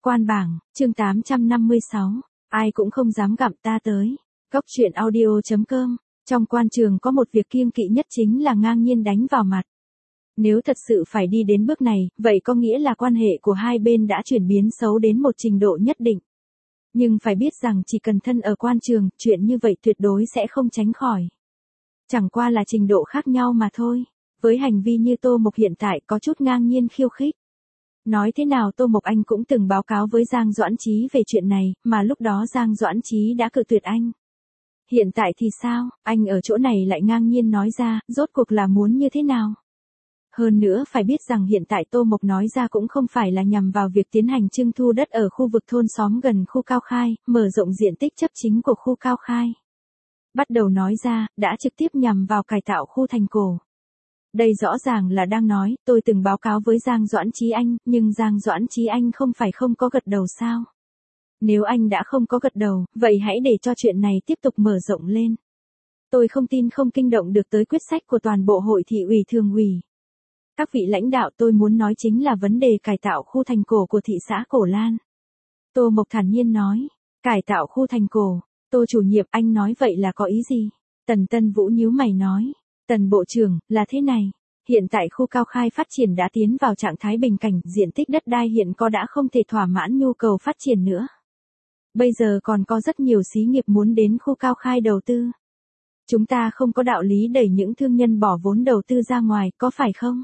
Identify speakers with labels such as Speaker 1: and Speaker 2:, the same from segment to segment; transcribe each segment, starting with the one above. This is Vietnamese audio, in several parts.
Speaker 1: Quan bảng, chương 856, ai cũng không dám gặm ta tới. Góc truyện audio.com, trong quan trường có một việc kiêng kỵ nhất chính là ngang nhiên đánh vào mặt. Nếu thật sự phải đi đến bước này, vậy có nghĩa là quan hệ của hai bên đã chuyển biến xấu đến một trình độ nhất định. Nhưng phải biết rằng chỉ cần thân ở quan trường, chuyện như vậy tuyệt đối sẽ không tránh khỏi. Chẳng qua là trình độ khác nhau mà thôi. Với hành vi như Tô Mộc hiện tại có chút ngang nhiên khiêu khích. Nói thế nào Tô Mộc Anh cũng từng báo cáo với Giang Doãn Chí về chuyện này, mà lúc đó Giang Doãn Chí đã cự tuyệt anh. Hiện tại thì sao, anh ở chỗ này lại ngang nhiên nói ra, rốt cuộc là muốn như thế nào? Hơn nữa phải biết rằng hiện tại Tô Mộc nói ra cũng không phải là nhằm vào việc tiến hành trưng thu đất ở khu vực thôn xóm gần khu Cao Khai, mở rộng diện tích chấp chính của khu Cao Khai. Bắt đầu nói ra, đã trực tiếp nhằm vào cải tạo khu thành cổ. Đây rõ ràng là đang nói, tôi từng báo cáo với Giang Doãn Chí anh, nhưng Giang Doãn Chí anh không phải không có gật đầu sao? Nếu anh đã không có gật đầu, vậy hãy để cho chuyện này tiếp tục mở rộng lên. Tôi không tin không kinh động được tới quyết sách của toàn bộ hội thị ủy thường ủy. Các vị lãnh đạo, tôi muốn nói chính là vấn đề cải tạo khu thành cổ của thị xã Cổ Lan. Tô Mộc thản nhiên nói, cải tạo khu thành cổ, Tô chủ nhiệm anh nói vậy là có ý gì? Tần Tân Vũ nhíu mày nói. Tần Bộ trưởng, là thế này, hiện tại khu Cao Khai phát triển đã tiến vào trạng thái bình cảnh, diện tích đất đai hiện có đã không thể thỏa mãn nhu cầu phát triển nữa. Bây giờ còn có rất nhiều xí nghiệp muốn đến khu Cao Khai đầu tư. Chúng ta không có đạo lý đẩy những thương nhân bỏ vốn đầu tư ra ngoài, có phải không?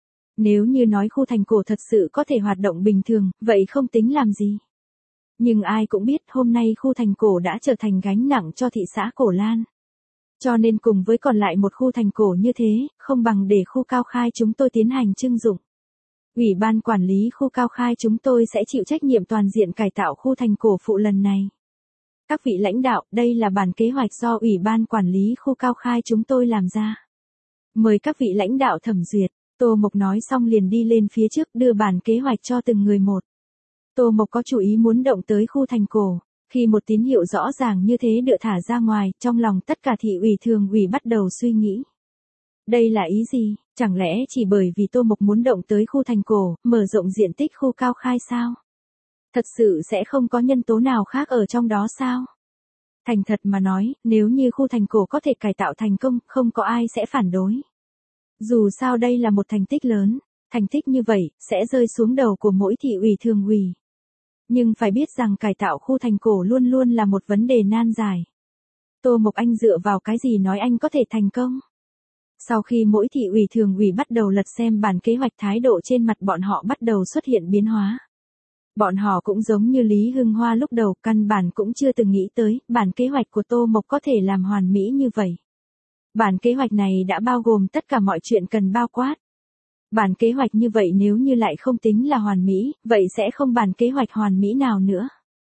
Speaker 1: Nếu như nói khu thành cổ thật sự có thể hoạt động bình thường, vậy không tính làm gì. Nhưng ai cũng biết hôm nay khu thành cổ đã trở thành gánh nặng cho thị xã Cổ Lan. Cho nên cùng với còn lại một khu thành cổ như thế, không bằng để khu Cao Khai chúng tôi tiến hành trưng dụng. Ủy ban quản lý khu Cao Khai chúng tôi sẽ chịu trách nhiệm toàn diện cải tạo khu thành cổ phụ lần này. Các vị lãnh đạo, đây là bản kế hoạch do Ủy ban quản lý khu Cao Khai chúng tôi làm ra. Mời các vị lãnh đạo thẩm duyệt. Tô Mộc nói xong liền đi lên phía trước đưa bản kế hoạch cho từng người một. Tô Mộc có chủ ý muốn động tới khu thành cổ. Khi một tín hiệu rõ ràng như thế được thả ra ngoài, trong lòng tất cả thị ủy thường ủy bắt đầu suy nghĩ. Đây là ý gì? Chẳng lẽ chỉ bởi vì Tô Mộc muốn động tới khu thành cổ, mở rộng diện tích khu Cao Khai sao? Thật sự sẽ không có nhân tố nào khác ở trong đó sao? Thành thật mà nói, nếu như khu thành cổ có thể cải tạo thành công, không có ai sẽ phản đối. Dù sao đây là một thành tích lớn, thành tích như vậy, sẽ rơi xuống đầu của mỗi thị ủy thường ủy. Nhưng phải biết rằng cải tạo khu thành cổ luôn luôn là một vấn đề nan giải. Tô Mộc Anh dựa vào cái gì nói anh có thể thành công? Sau khi mỗi thị ủy thường ủy bắt đầu lật xem bản kế hoạch, thái độ trên mặt bọn họ bắt đầu xuất hiện biến hóa. Bọn họ cũng giống như Lý Hưng Hoa lúc đầu, căn bản cũng chưa từng nghĩ tới, bản kế hoạch của Tô Mộc có thể làm hoàn mỹ như vậy. Bản kế hoạch này đã bao gồm tất cả mọi chuyện cần bao quát. Bản kế hoạch như vậy nếu như lại không tính là hoàn mỹ, vậy sẽ không bản kế hoạch hoàn mỹ nào nữa.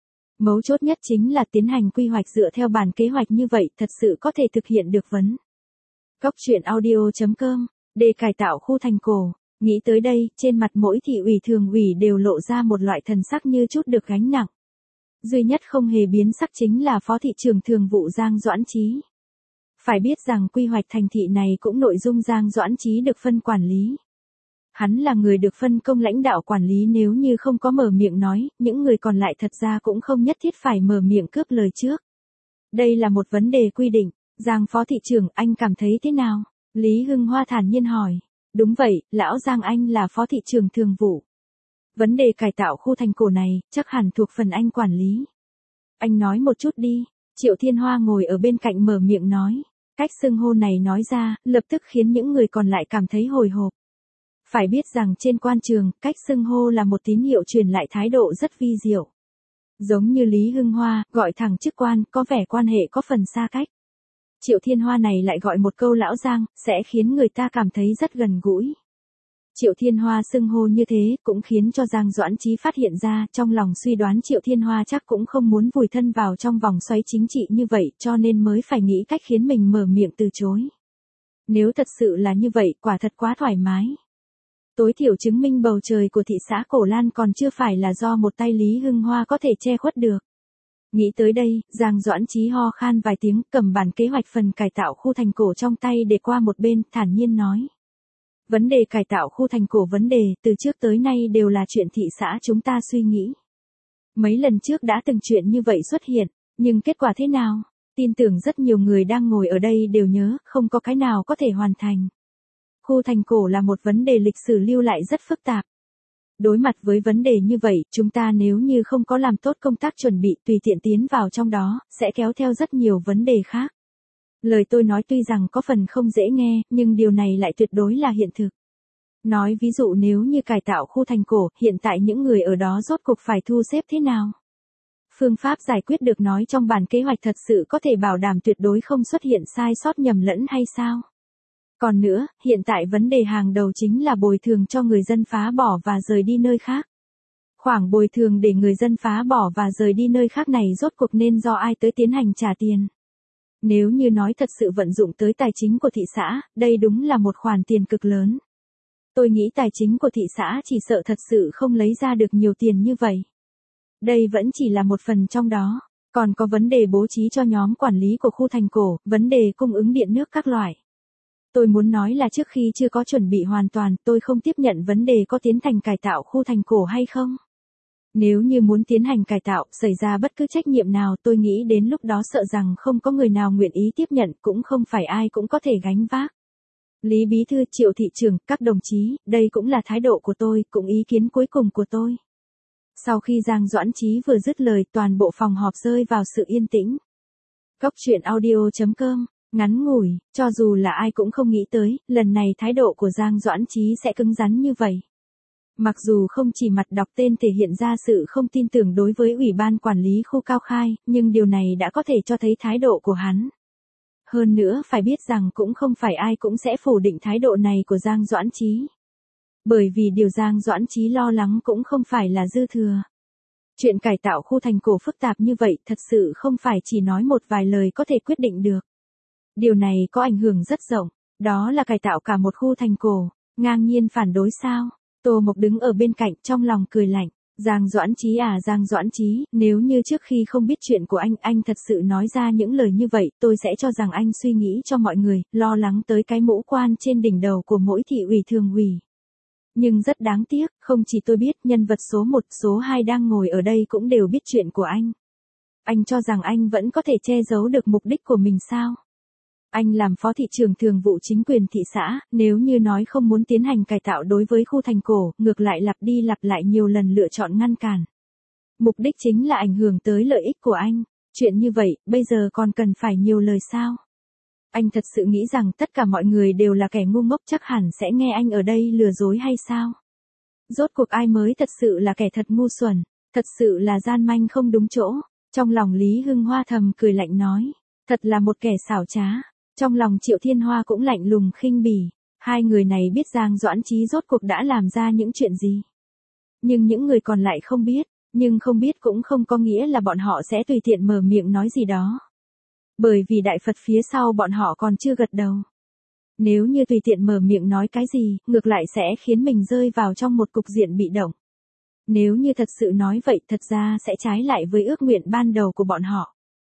Speaker 1: Mấu chốt nhất chính là tiến hành quy hoạch dựa theo bản kế hoạch như vậy thật sự có thể thực hiện được vấn. Góc truyện audio.com, để cải tạo khu thành cổ. Nghĩ tới đây, trên mặt mỗi thị ủy thường ủy đều lộ ra một loại thần sắc như chút được gánh nặng. Duy nhất không hề biến sắc chính là Phó thị trưởng thường vụ Giang Doãn Chí. Phải biết rằng quy hoạch thành thị này cũng nội dung Giang Doãn Chí được phân quản lý. Hắn là người được phân công lãnh đạo quản lý, nếu như không có mở miệng nói, những người còn lại thật ra cũng không nhất thiết phải mở miệng cướp lời trước. Đây là một vấn đề quy định. Giang Phó thị trưởng, anh cảm thấy thế nào? Lý Hưng Hoa thản nhiên hỏi. Đúng vậy, lão Giang, anh là Phó thị trưởng thường vụ. Vấn đề cải tạo khu thành cổ này, chắc hẳn thuộc phần anh quản lý. Anh nói một chút đi. Triệu Thiên Hoa ngồi ở bên cạnh mở miệng nói. Cách xưng hô này nói ra, lập tức khiến những người còn lại cảm thấy hồi hộp. Phải biết rằng trên quan trường, cách xưng hô là một tín hiệu truyền lại thái độ rất vi diệu. Giống như Lý Hưng Hoa, gọi thẳng chức quan, có vẻ quan hệ có phần xa cách. Triệu Thiên Hoa này lại gọi một câu lão Giang, sẽ khiến người ta cảm thấy rất gần gũi. Triệu Thiên Hoa xưng hô như thế, cũng khiến cho Giang Doãn Chí phát hiện ra, trong lòng suy đoán Triệu Thiên Hoa chắc cũng không muốn vùi thân vào trong vòng xoáy chính trị như vậy, cho nên mới phải nghĩ cách khiến mình mở miệng từ chối. Nếu thật sự là như vậy, quả thật quá thoải mái. Tối thiểu chứng minh bầu trời của thị xã Cổ Lan còn chưa phải là do một tay Lý Hưng Hoa có thể che khuất được. Nghĩ tới đây, Giang Doãn Chí ho khan vài tiếng, cầm bản kế hoạch phần cải tạo khu thành cổ trong tay để qua một bên, thản nhiên nói. Vấn đề cải tạo khu thành cổ, vấn đề từ trước tới nay đều là chuyện thị xã chúng ta suy nghĩ. Mấy lần trước đã từng chuyện như vậy xuất hiện, nhưng kết quả thế nào? Tin tưởng rất nhiều người đang ngồi ở đây đều nhớ, không có cái nào có thể hoàn thành. Khu thành cổ là một vấn đề lịch sử lưu lại rất phức tạp. Đối mặt với vấn đề như vậy, chúng ta nếu như không có làm tốt công tác chuẩn bị tùy tiện tiến vào trong đó, sẽ kéo theo rất nhiều vấn đề khác. Lời tôi nói tuy rằng có phần không dễ nghe, nhưng điều này lại tuyệt đối là hiện thực. Nói ví dụ nếu như cải tạo khu thành cổ, hiện tại những người ở đó rốt cuộc phải thu xếp thế nào? Phương pháp giải quyết được nói trong bản kế hoạch thật sự có thể bảo đảm tuyệt đối không xuất hiện sai sót nhầm lẫn hay sao? Còn nữa, hiện tại vấn đề hàng đầu chính là bồi thường cho người dân phá bỏ và rời đi nơi khác. Khoản bồi thường để người dân phá bỏ và rời đi nơi khác này rốt cuộc nên do ai tới tiến hành trả tiền? Nếu như nói thật sự vận dụng tới tài chính của thị xã, đây đúng là một khoản tiền cực lớn. Tôi nghĩ tài chính của thị xã chỉ sợ thật sự không lấy ra được nhiều tiền như vậy. Đây vẫn chỉ là một phần trong đó, còn có vấn đề bố trí cho nhóm quản lý của khu thành cổ, vấn đề cung ứng điện nước các loại. Tôi muốn nói là trước khi chưa có chuẩn bị hoàn toàn, tôi không tiếp nhận vấn đề có tiến hành cải tạo khu thành cổ hay không. Nếu như muốn tiến hành cải tạo, xảy ra bất cứ trách nhiệm nào, tôi nghĩ đến lúc đó sợ rằng không có người nào nguyện ý tiếp nhận, cũng không phải ai cũng có thể gánh vác. Lý Bí Thư, Triệu Thị Trưởng, các đồng chí, đây cũng là thái độ của tôi, cũng ý kiến cuối cùng của tôi. Sau khi Giang Doãn Chí vừa dứt lời, toàn bộ phòng họp rơi vào sự yên tĩnh. Góc truyện audio.com, ngắn ngủi, cho dù là ai cũng không nghĩ tới, lần này thái độ của Giang Doãn Chí sẽ cứng rắn như vậy. Mặc dù không chỉ mặt đọc tên thể hiện ra sự không tin tưởng đối với Ủy ban Quản lý khu Cao Khai, nhưng điều này đã có thể cho thấy thái độ của hắn. Hơn nữa phải biết rằng cũng không phải ai cũng sẽ phủ định thái độ này của Giang Doãn Chí. Bởi vì điều Giang Doãn Chí lo lắng cũng không phải là dư thừa. Chuyện cải tạo khu thành cổ phức tạp như vậy thật sự không phải chỉ nói một vài lời có thể quyết định được. Điều này có ảnh hưởng rất rộng, đó là cải tạo cả một khu thành cổ, ngang nhiên phản đối sao? Tô Mộc đứng ở bên cạnh trong lòng cười lạnh. Giang Doãn Chí à, Giang Doãn Chí, nếu như trước khi không biết chuyện của anh thật sự nói ra những lời như vậy, tôi sẽ cho rằng anh suy nghĩ cho mọi người, lo lắng tới cái mũ quan trên đỉnh đầu của mỗi thị ủy thường ủy. Nhưng rất đáng tiếc, không chỉ tôi biết, nhân vật số 1, số 2 đang ngồi ở đây cũng đều biết chuyện của anh. Anh cho rằng anh vẫn có thể che giấu được mục đích của mình sao? Anh làm phó thị trưởng thường vụ chính quyền thị xã, nếu như nói không muốn tiến hành cải tạo đối với khu thành cổ, ngược lại lặp đi lặp lại nhiều lần lựa chọn ngăn cản. Mục đích chính là ảnh hưởng tới lợi ích của anh. Chuyện như vậy, bây giờ còn cần phải nhiều lời sao? Anh thật sự nghĩ rằng tất cả mọi người đều là kẻ ngu ngốc, chắc hẳn sẽ nghe anh ở đây lừa dối hay sao? Rốt cuộc ai mới thật sự là kẻ thật ngu xuẩn, thật sự là gian manh không đúng chỗ. Trong lòng Lý Hưng Hoa thầm cười lạnh nói, thật là một kẻ xảo trá. Trong lòng Triệu Thiên Hoa cũng lạnh lùng khinh bỉ, hai người này biết Giang Doãn Chí rốt cuộc đã làm ra những chuyện gì. Nhưng những người còn lại không biết, nhưng không biết cũng không có nghĩa là bọn họ sẽ tùy tiện mở miệng nói gì đó. Bởi vì Đại Phật phía sau bọn họ còn chưa gật đầu. Nếu như tùy tiện mở miệng nói cái gì, ngược lại sẽ khiến mình rơi vào trong một cục diện bị động. Nếu như thật sự nói vậy thật ra sẽ trái lại với ước nguyện ban đầu của bọn họ.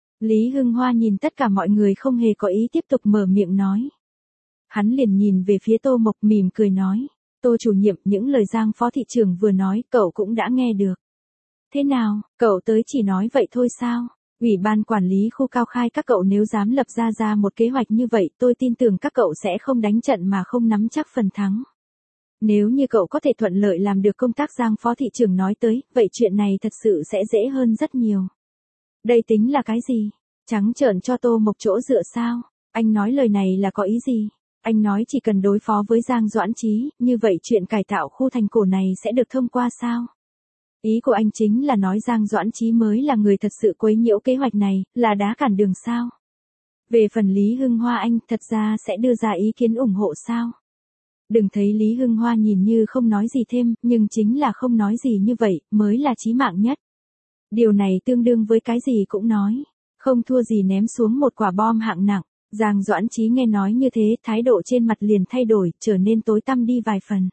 Speaker 1: Lý Hưng Hoa nhìn tất cả mọi người không hề có ý tiếp tục mở miệng nói. Hắn liền nhìn về phía Tô Mộc mỉm cười nói, Tô chủ nhiệm, những lời Giang phó thị trưởng vừa nói cậu cũng đã nghe được. Thế nào, cậu tới chỉ nói vậy thôi sao? Ủy ban quản lý khu Cao Khai các cậu nếu dám lập ra một kế hoạch như vậy, tôi tin tưởng các cậu sẽ không đánh trận mà không nắm chắc phần thắng. Nếu như cậu có thể thuận lợi làm được công tác Giang phó thị trưởng nói tới, vậy chuyện này thật sự sẽ dễ hơn rất nhiều. Đây tính là cái gì? Trắng trợn cho Tô Mộc chỗ dựa sao? Anh nói lời này là có ý gì? Anh nói chỉ cần đối phó với Giang Doãn Chí, như vậy chuyện cải tạo khu thành cổ này sẽ được thông qua sao? Ý của anh chính là nói Giang Doãn Chí mới là người thật sự quấy nhiễu kế hoạch này, là đá cản đường sao? Về phần Lý Hưng Hoa anh thật ra sẽ đưa ra ý kiến ủng hộ sao? Đừng thấy Lý Hưng Hoa nhìn như không nói gì thêm, nhưng chính là không nói gì như vậy, mới là chí mạng nhất. Điều này tương đương với cái gì cũng nói, không thua gì ném xuống một quả bom hạng nặng. Giang Doãn Chí nghe nói như thế, thái độ trên mặt liền thay đổi, trở nên tối tăm đi vài phần.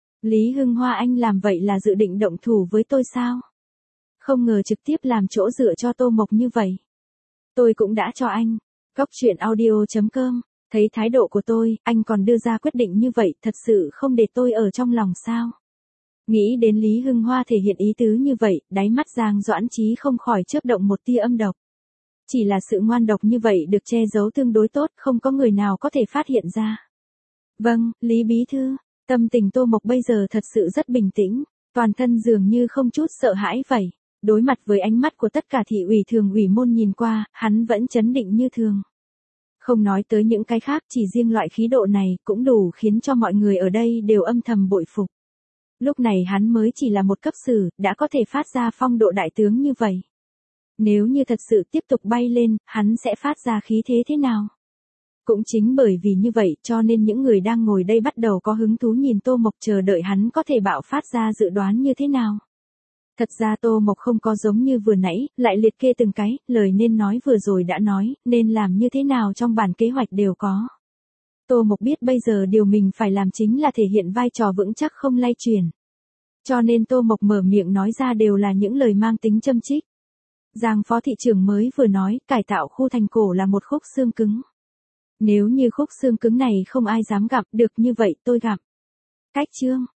Speaker 1: Lý Hưng Hoa anh làm vậy là dự định động thủ với tôi sao? Không ngờ trực tiếp làm chỗ dựa cho Tô Mộc như vậy. Tôi cũng đã cho anh. Góc truyện audio.com, thấy thái độ của tôi, anh còn đưa ra quyết định như vậy, thật sự không để tôi ở trong lòng sao? Nghĩ đến Lý Hưng Hoa thể hiện ý tứ như vậy, đáy mắt Giang Doãn Chí không khỏi chớp động một tia âm độc. Chỉ là sự ngoan độc như vậy được che giấu tương đối tốt, không có người nào có thể phát hiện ra. Vâng, Lý Bí Thư, tâm tình Tô Mộc bây giờ thật sự rất bình tĩnh, toàn thân dường như không chút sợ hãi vậy. Đối mặt với ánh mắt của tất cả thị ủy thường ủy môn nhìn qua, hắn vẫn trấn định như thường. Không nói tới những cái khác, chỉ riêng loại khí độ này cũng đủ khiến cho mọi người ở đây đều âm thầm bội phục. Lúc này hắn mới chỉ là một cấp sử, đã có thể phát ra phong độ đại tướng như vậy. Nếu như thật sự tiếp tục bay lên, hắn sẽ phát ra khí thế thế nào? Cũng chính bởi vì như vậy cho nên những người đang ngồi đây bắt đầu có hứng thú nhìn Tô Mộc chờ đợi hắn có thể bạo phát ra dự đoán như thế nào. Thật ra Tô Mộc không có giống như vừa nãy, lại liệt kê từng cái, lời nên nói vừa rồi đã nói, nên làm như thế nào trong bản kế hoạch đều có. Tô Mộc biết bây giờ điều mình phải làm chính là thể hiện vai trò vững chắc không lay chuyển. Cho nên Tô Mộc mở miệng nói ra đều là những lời mang tính châm chích. Giang phó thị trưởng mới vừa nói, cải tạo khu thành cổ là một khúc xương cứng. Nếu như khúc xương cứng này không ai dám gặp được như vậy tôi gặp. Cách chương.